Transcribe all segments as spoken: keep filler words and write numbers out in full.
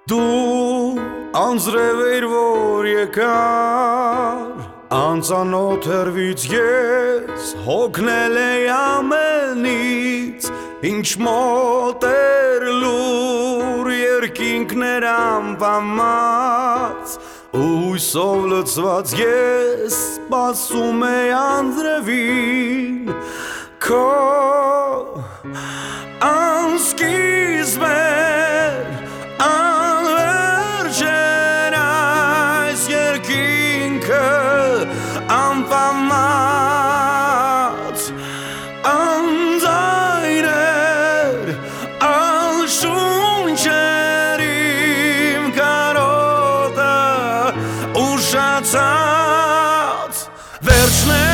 Դու անձրև էր, որ եկար, անծանոթ հեռվից ես հոգնել էի ամենից, ինչ մոտ էր լուր երկինքներ անվամած, հույսով լցված ես սպասում էի անձրևին, քո անսկիզբ էր անվամած անձայներ ալշունչեր իմ կարոտը ուշացած վերջն է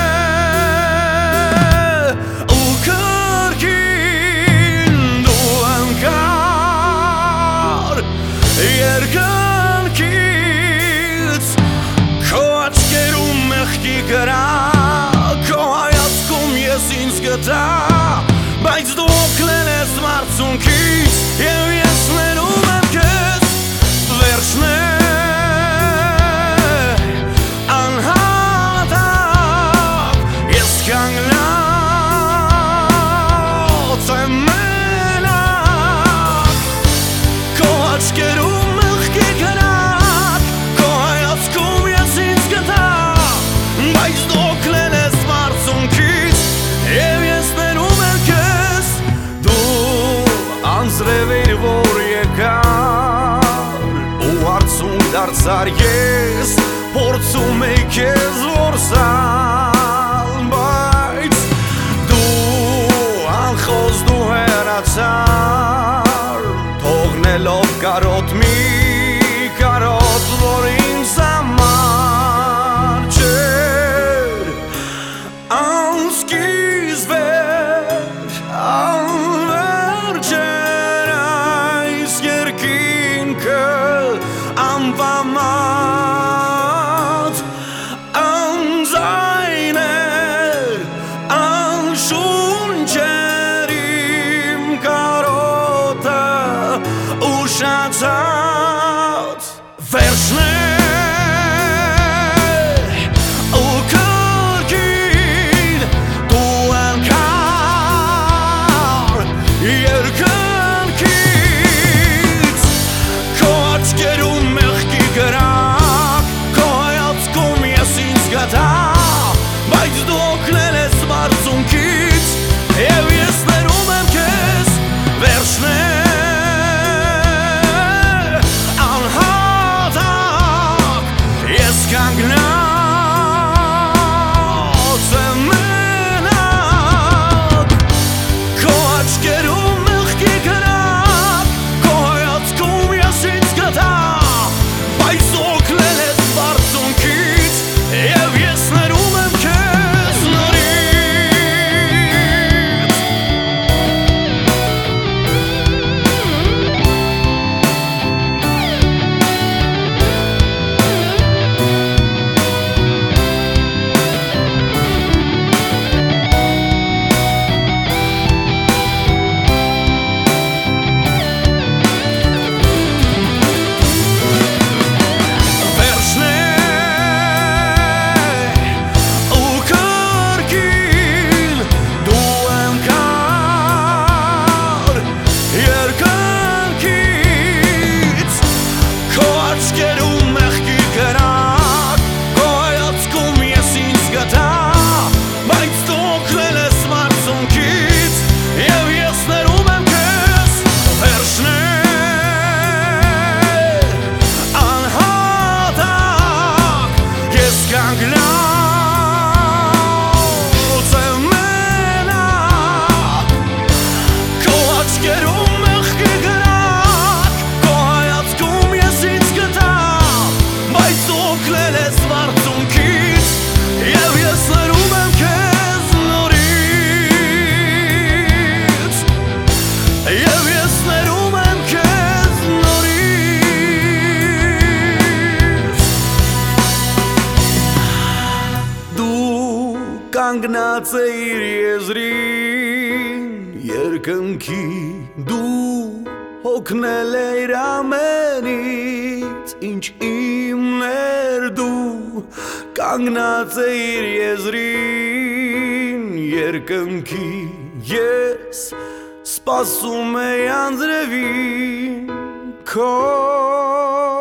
ու կրկին դու անկար երկնքից քո աչքերում մեղքի կրակ քո հայացքում ես ինձ գտա բայց դու օգնել ես մարտունքից և ես ներում եմ քեզ վերջն է անհատակ ես կանգնած եմ մենակ քո աչքերում մեղքի կրակ քո հայացքում ես ինձ գտա բայց դու օգնել ես մարտունքից և ես ներում եմ քեզ դու անձրև էր, որ եկար ու արցունք դարձար ես փորձում էի քեզ որսալ բայց դու անխոզ դու հեռացար թողնելով կարոտ մի կարոտ որ ինձ համար չէր անսկիզբ էր անվերջ էր այս երկինքը անվամած անձայն էր անշունչ էր իմ կարոտը ուշացած վերջն է բայց դու օգնել ես մարտունքից և ես ներում եմ քեզ վերջն է անհատակ ես կանգնած եմ մենակ քո աչքերում մեղքի կրակ քո հայացքում ես ինձ գտա բայց դու օգնել ես մարտունքից և ես ներում եմ քեզ նորից կանգնած էիր եզրին երկնքի դու հոգնել է իր ամենից, ինչ իմն էր դու, կանգնած է իր եզրին, երկնքի ես սպասում էի անձրևին, քո